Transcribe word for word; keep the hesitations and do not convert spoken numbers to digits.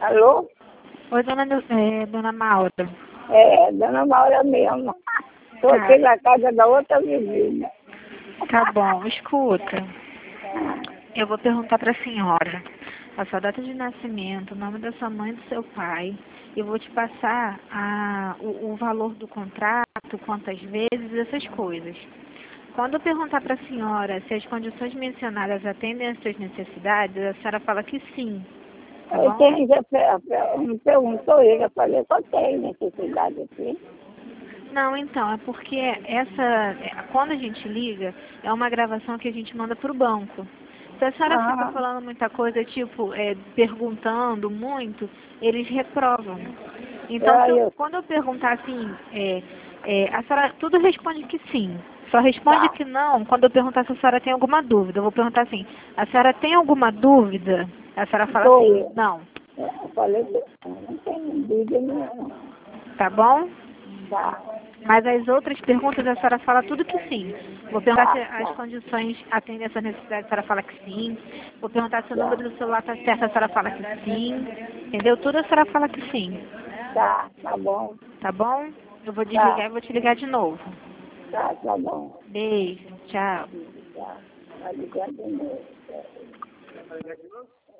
Alô? Oi, dona, Nil- é, dona Maura. É, dona Maura mesmo. Estou Tá. aqui na casa da outra vizinha. Tá bom, escuta. Eu vou perguntar para a senhora a sua data de nascimento, o nome da sua mãe e do seu pai. Eu vou te passar a, o, o valor do contrato, quantas vezes, essas coisas. Quando eu perguntar para a senhora se as condições mencionadas atendem às suas necessidades, a senhora fala que sim. Tá Eu bom? tenho, já pe- pe- me perguntou ele, eu falei que eu tenho necessidade aqui. Não, então, é porque essa, é, quando a gente liga, é uma gravação que a gente manda para o banco. Se a senhora fica Ah, falando muita coisa, tipo, é, perguntando muito, eles reprovam. Então, se eu, eu- eu, quando eu perguntar assim, é, é, a senhora tudo responde que sim. Só responde tá, que não quando eu perguntar se a senhora tem alguma dúvida. Eu vou perguntar assim, a senhora tem alguma dúvida? A senhora fala estou assim, eu. não. Eu falei que eu não tenho dúvida nenhuma. Tá bom? Tá, Mas as outras perguntas a senhora fala tudo que sim. Vou perguntar se tá, as tá, condições atendem essa necessidade, a senhora fala que sim. Vou perguntar se o tá, número do celular está certo, a senhora fala que sim. Entendeu? Tudo a senhora fala que sim. tá, tá bom, Tá bom? Eu vou desligar tá, e vou te ligar de novo. tá, tá bom. Beijo. Tchau. Tá, tá ligado de novo.